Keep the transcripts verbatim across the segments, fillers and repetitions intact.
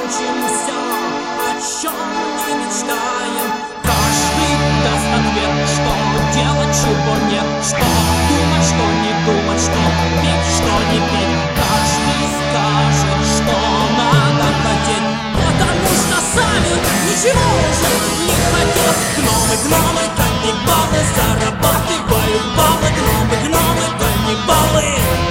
получим все, о чем не мечтаем. Каждый даст ответ, что делать, чего нет, что думать, что не думать, что пить, что не пить. Каждый скажет, что надо хотеть, потому что сами ничего уже не хотят. Гномы, гномы, каннибалы зарабатывают баллы. Гномы, гномы, каннибалы.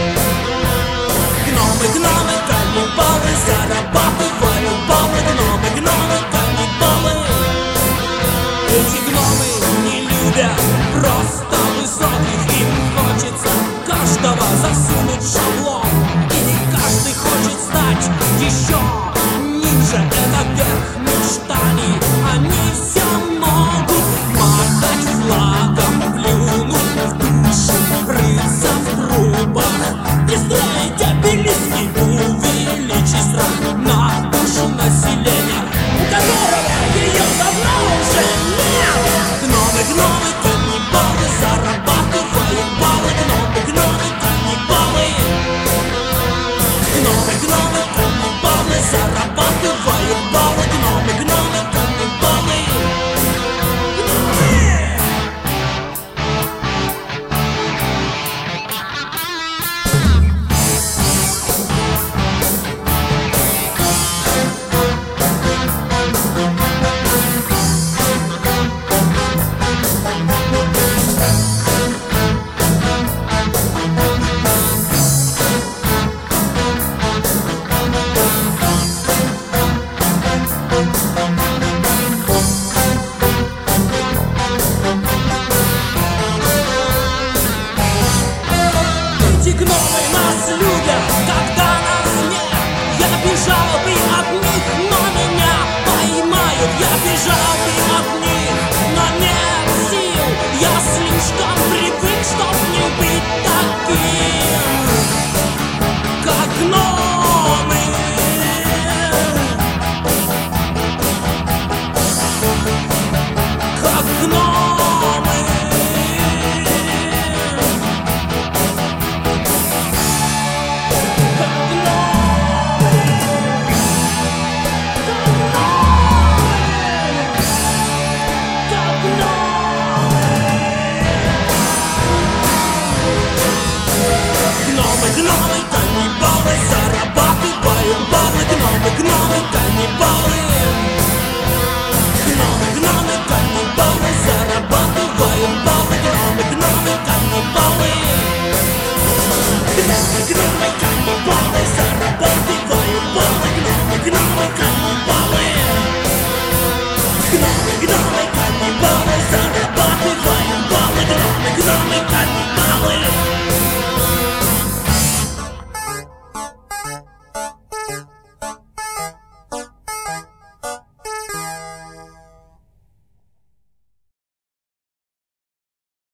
Гномы, гномы, каннибалы зарабатывают баллы. Гномы, гномы, каннибалы. Эти гномы не любят просто высоких, им хочется каждого засунуть в шаблон. И не каждый хочет стать еще ниже, это верх мечтаний. Они все могут махать флагом, плюнуть в душу, рыться в трубах и строить обелиски, увеличить страх на душу населения, у которого ее давно уже нет. Гномы, гномы, каннибалы зарабатывают баллы. Гномы, гномы, каннибалы. Гномы, гномы, каннибалы зарабатывают баллы. Гномы, гномы, каннибалы. Эти гномы нас любят, когда нас нет. Я бежал бы от них, но меня поймают. Я бежал бы от них, но нет сил. Я слишком привык, чтоб не быть таким, как гномы. Как гномы. Гномы, каннибалы зарабатывают баллы. Гномы, гномы, каннибалы. Гномы, гномы, каннибалы зарабатывают баллы. Гномы, гномы, каннибалы. Гномы, гномы, каннибалы зарабатывают баллы. Гномы, гномы, каннибалы.